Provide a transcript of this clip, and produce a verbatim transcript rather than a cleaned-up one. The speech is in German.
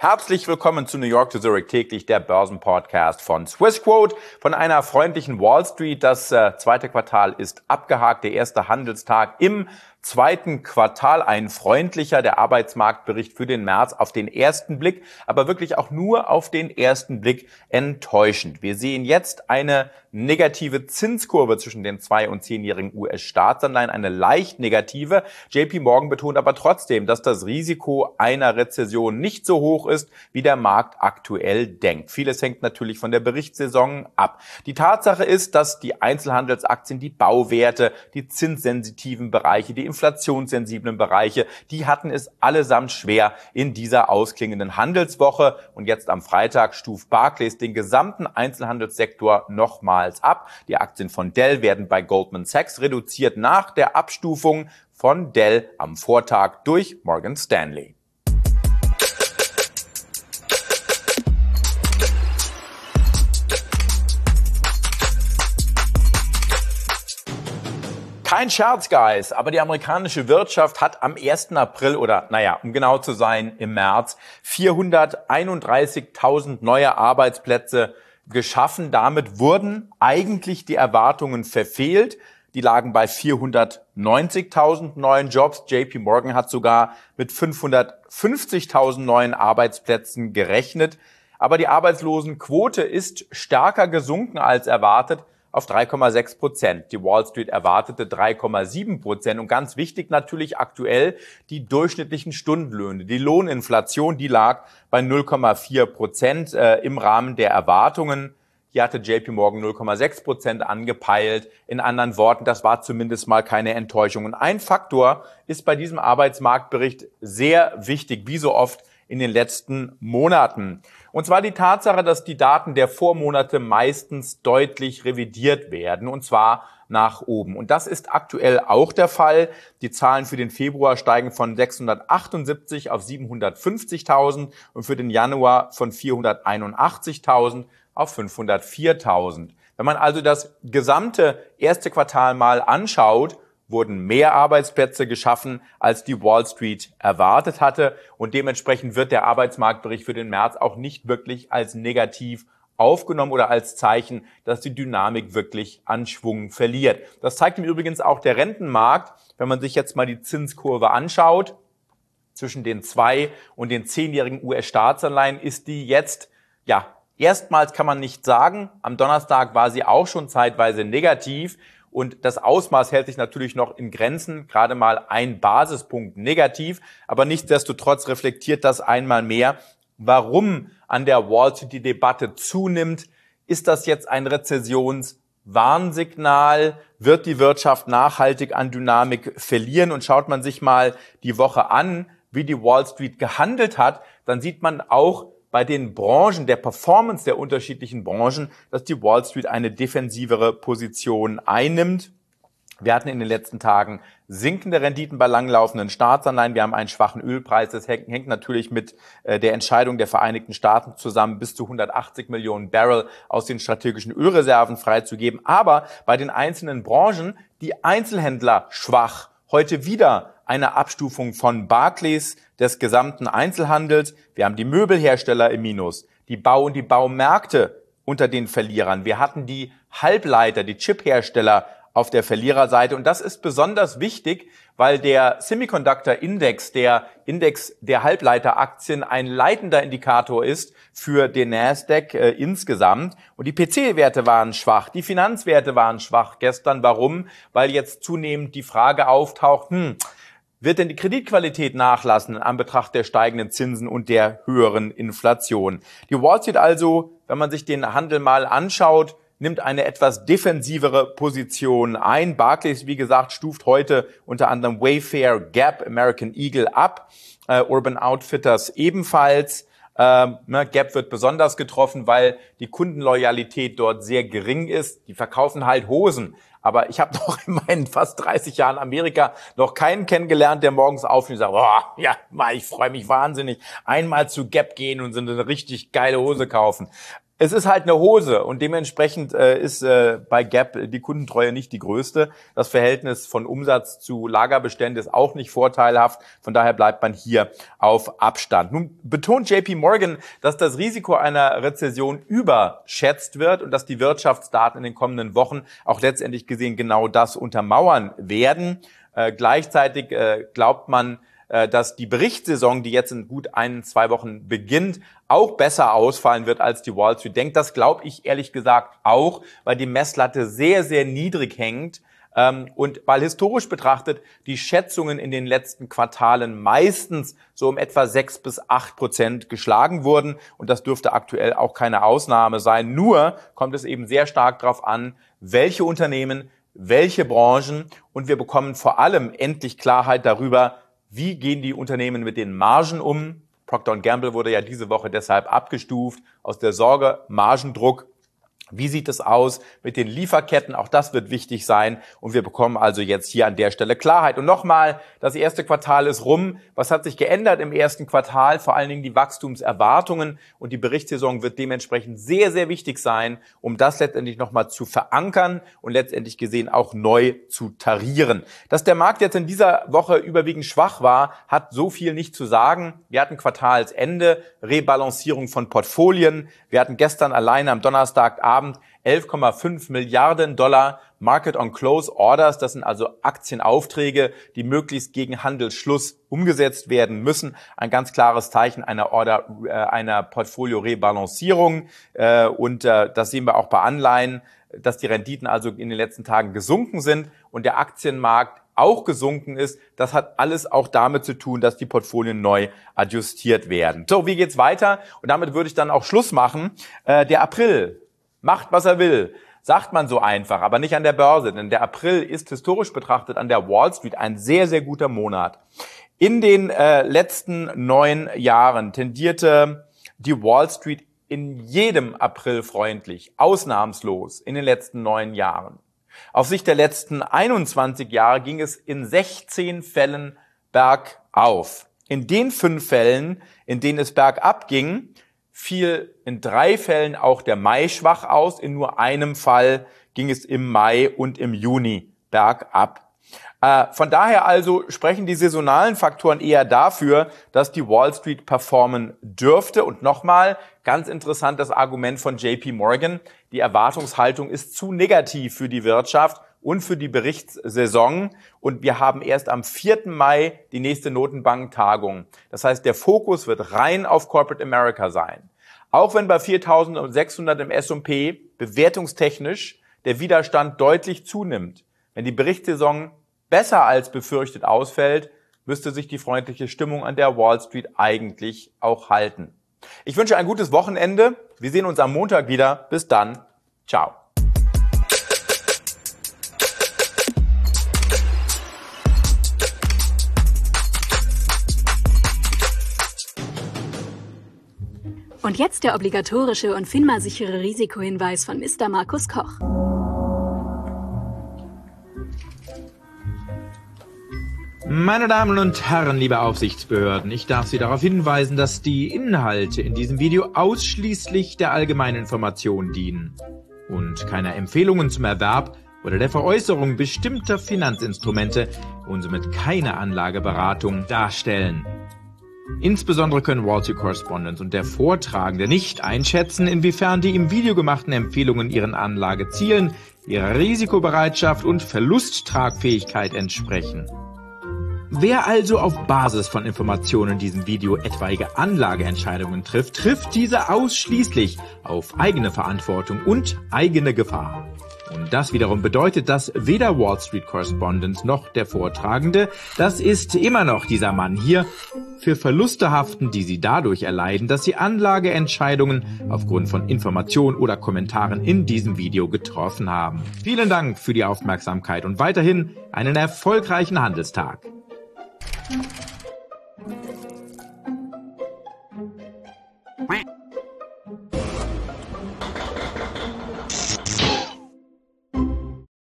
Herzlich willkommen zu New York to Zurich täglich, der Börsenpodcast von Swissquote. Von einer freundlichen Wall Street. Das äh, zweite Quartal ist abgehakt. Der erste Handelstag im zweiten Quartal. Ein freundlicher, der Arbeitsmarktbericht für den März auf den ersten Blick, aber wirklich auch nur auf den ersten Blick enttäuschend. Wir sehen jetzt eine negative Zinskurve zwischen den zwei- und zehnjährigen U S-Staatsanleihen, eine leicht negative. J P Morgan betont aber trotzdem, dass das Risiko einer Rezession nicht so hoch ist, wie der Markt aktuell denkt. Vieles hängt natürlich von der Berichtssaison ab. Die Tatsache ist, dass die Einzelhandelsaktien, die Bauwerte, die zinssensitiven Bereiche, die inflationssensiblen Bereiche, die hatten es allesamt schwer in dieser ausklingenden Handelswoche. Und jetzt am Freitag stuft Barclays den gesamten Einzelhandelssektor nochmals ab. Die Aktien von Dell werden bei Goldman Sachs reduziert nach der Abstufung von Dell am Vortag durch Morgan Stanley. Kein Scherz, Guys, aber die amerikanische Wirtschaft hat am ersten April oder, naja, um genau zu sein, im März vierhunderteinunddreißigtausend neue Arbeitsplätze geschaffen. Damit wurden eigentlich die Erwartungen verfehlt. Die lagen bei vierhundertneunzigtausend neuen Jobs. J P Morgan hat sogar mit fünfhundertfünfzigtausend neuen Arbeitsplätzen gerechnet. Aber die Arbeitslosenquote ist stärker gesunken als erwartet, auf drei Komma sechs Prozent. Die Wall Street erwartete drei Komma sieben Prozent. Und ganz wichtig natürlich aktuell die durchschnittlichen Stundenlöhne. Die Lohninflation, die lag bei null Komma vier Prozent äh, im Rahmen der Erwartungen. Hier hatte J P Morgan null Komma sechs Prozent angepeilt. In anderen Worten, das war zumindest mal keine Enttäuschung. Und ein Faktor ist bei diesem Arbeitsmarktbericht sehr wichtig, wie so oft in den letzten Monaten. Und zwar die Tatsache, dass die Daten der Vormonate meistens deutlich revidiert werden, und zwar nach oben. Und das ist aktuell auch der Fall. Die Zahlen für den Februar steigen von sechshundertachtundsiebzig auf siebenhundertfünfzigtausend und für den Januar von vierhunderteinundachtzigtausend auf fünfhundertviertausend. Wenn man also das gesamte erste Quartal mal anschaut, wurden mehr Arbeitsplätze geschaffen, als die Wall Street erwartet hatte. Und dementsprechend wird der Arbeitsmarktbericht für den März auch nicht wirklich als negativ aufgenommen oder als Zeichen, dass die Dynamik wirklich an Schwung verliert. Das zeigt im Übrigen auch der Rentenmarkt. Wenn man sich jetzt mal die Zinskurve anschaut, zwischen den zwei- und den zehnjährigen U S-Staatsanleihen ist die jetzt, ja, erstmals kann man nicht sagen. Am Donnerstag war sie auch schon zeitweise negativ. Und das Ausmaß hält sich natürlich noch in Grenzen, gerade mal ein Basispunkt negativ. Aber nichtsdestotrotz reflektiert das einmal mehr, warum an der Wall Street die Debatte zunimmt. Ist das jetzt ein Rezessionswarnsignal? Wird die Wirtschaft nachhaltig an Dynamik verlieren? Und schaut man sich mal die Woche an, wie die Wall Street gehandelt hat, dann sieht man auch bei den Branchen, der Performance der unterschiedlichen Branchen, dass die Wall Street eine defensivere Position einnimmt. Wir hatten in den letzten Tagen sinkende Renditen bei langlaufenden Staatsanleihen. Wir haben einen schwachen Ölpreis. Das hängt natürlich mit der Entscheidung der Vereinigten Staaten zusammen, bis zu hundertachtzig Millionen Barrel aus den strategischen Ölreserven freizugeben. Aber bei den einzelnen Branchen, die Einzelhändler schwach. Heute wieder eine Abstufung von Barclays des gesamten Einzelhandels. Wir haben die Möbelhersteller im Minus, die Bau- und die Baumärkte unter den Verlierern. Wir hatten die Halbleiter, die Chiphersteller auf der Verliererseite. Und das ist besonders wichtig, weil der Semiconductor-Index, der Index der Halbleiteraktien, ein leitender Indikator ist für den Nasdaq äh, insgesamt. Und die P C-Werte waren schwach, die Finanzwerte waren schwach gestern. Warum? Weil jetzt zunehmend die Frage auftaucht, hm, wird denn die Kreditqualität nachlassen in Anbetracht der steigenden Zinsen und der höheren Inflation? Die Wall Street also, wenn man sich den Handel mal anschaut, nimmt eine etwas defensivere Position ein. Barclays, wie gesagt, stuft heute unter anderem Wayfair, Gap, American Eagle ab, äh, Urban Outfitters ebenfalls. Ähm, ne, Gap wird besonders getroffen, weil die Kundenloyalität dort sehr gering ist. Die verkaufen halt Hosen. Aber ich habe noch in meinen fast dreißig Jahren Amerika noch keinen kennengelernt, der morgens aufsteht und sagt, boah, ja, ich freue mich wahnsinnig, einmal zu Gap gehen und so eine richtig geile Hose kaufen. Es ist halt eine Hose und dementsprechend äh, ist äh, bei Gap die Kundentreue nicht die größte. Das Verhältnis von Umsatz zu Lagerbestände ist auch nicht vorteilhaft. Von daher bleibt man hier auf Abstand. Nun betont J P Morgan, dass das Risiko einer Rezession überschätzt wird und dass die Wirtschaftsdaten in den kommenden Wochen auch letztendlich gesehen genau das untermauern werden. Äh, gleichzeitig äh, glaubt man, dass die Berichtssaison, die jetzt in gut ein, zwei Wochen beginnt, auch besser ausfallen wird, als die Wall Street denkt. Das glaube ich ehrlich gesagt auch, weil die Messlatte sehr, sehr niedrig hängt und weil historisch betrachtet die Schätzungen in den letzten Quartalen meistens so um etwa sechs bis acht Prozent geschlagen wurden. Und das dürfte aktuell auch keine Ausnahme sein. Nur kommt es eben sehr stark darauf an, welche Unternehmen, welche Branchen, und wir bekommen vor allem endlich Klarheit darüber, wie gehen die Unternehmen mit den Margen um? Procter und Gamble wurde ja diese Woche deshalb abgestuft aus der Sorge Margendruck. Wie sieht es aus mit den Lieferketten? Auch das wird wichtig sein. Und wir bekommen also jetzt hier an der Stelle Klarheit. Und nochmal, das erste Quartal ist rum. Was hat sich geändert im ersten Quartal? Vor allen Dingen die Wachstumserwartungen. Und die Berichtssaison wird dementsprechend sehr, sehr wichtig sein, um das letztendlich nochmal zu verankern und letztendlich gesehen auch neu zu tarieren. Dass der Markt jetzt in dieser Woche überwiegend schwach war, hat so viel nicht zu sagen. Wir hatten Quartalsende, Rebalancierung von Portfolien. Wir hatten gestern alleine am Donnerstagabend elf Komma fünf Milliarden Dollar Market on Close Orders. Das sind also Aktienaufträge, die möglichst gegen Handelsschluss umgesetzt werden müssen. Ein ganz klares Zeichen einer Order, äh, einer Portfolio-Rebalancierung. Äh, und äh, das sehen wir auch bei Anleihen, dass die Renditen also in den letzten Tagen gesunken sind und der Aktienmarkt auch gesunken ist. Das hat alles auch damit zu tun, dass die Portfolien neu adjustiert werden. So, wie geht's weiter? Und damit würde ich dann auch Schluss machen. Äh, der April macht, was er will, sagt man so einfach, aber nicht an der Börse, denn der April ist historisch betrachtet an der Wall Street ein sehr, sehr guter Monat. In den äh, letzten neun Jahren tendierte die Wall Street in jedem April freundlich, ausnahmslos in den letzten neun Jahren. Auf Sicht der letzten einundzwanzig Jahre ging es in sechzehn Fällen bergauf. In den fünf Fällen, in denen es bergab ging, fiel in drei Fällen auch der Mai schwach aus. In nur einem Fall ging es im Mai und im Juni bergab. Äh, von daher also sprechen die saisonalen Faktoren eher dafür, dass die Wall Street performen dürfte. Und nochmal, ganz interessant das Argument von J P Morgan. Die Erwartungshaltung ist zu negativ für die Wirtschaft und für die Berichtssaison. Und wir haben erst am vierten Mai die nächste Notenbanktagung. Das heißt, der Fokus wird rein auf Corporate America sein. Auch wenn bei viertausendsechshundert im S und P bewertungstechnisch der Widerstand deutlich zunimmt. Wenn die Berichtssaison besser als befürchtet ausfällt, müsste sich die freundliche Stimmung an der Wall Street eigentlich auch halten. Ich wünsche ein gutes Wochenende. Wir sehen uns am Montag wieder. Bis dann. Ciao. Und jetzt der obligatorische und FINMA-sichere Risikohinweis von Mister Markus Koch. Meine Damen und Herren, liebe Aufsichtsbehörden, ich darf Sie darauf hinweisen, dass die Inhalte in diesem Video ausschließlich der allgemeinen Information dienen und keiner Empfehlungen zum Erwerb oder der Veräußerung bestimmter Finanzinstrumente und somit keine Anlageberatung darstellen. Insbesondere können Wall Street Correspondent und der Vortragende nicht einschätzen, inwiefern die im Video gemachten Empfehlungen ihren Anlagezielen, ihrer Risikobereitschaft und Verlusttragfähigkeit entsprechen. Wer also auf Basis von Informationen in diesem Video etwaige Anlageentscheidungen trifft, trifft diese ausschließlich auf eigene Verantwortung und eigene Gefahr. Und das wiederum bedeutet, dass weder Wall Street Correspondent noch der Vortragende, das ist immer noch dieser Mann hier, für Verluste haften, die sie dadurch erleiden, dass sie Anlageentscheidungen aufgrund von Informationen oder Kommentaren in diesem Video getroffen haben. Vielen Dank für die Aufmerksamkeit und weiterhin einen erfolgreichen Handelstag.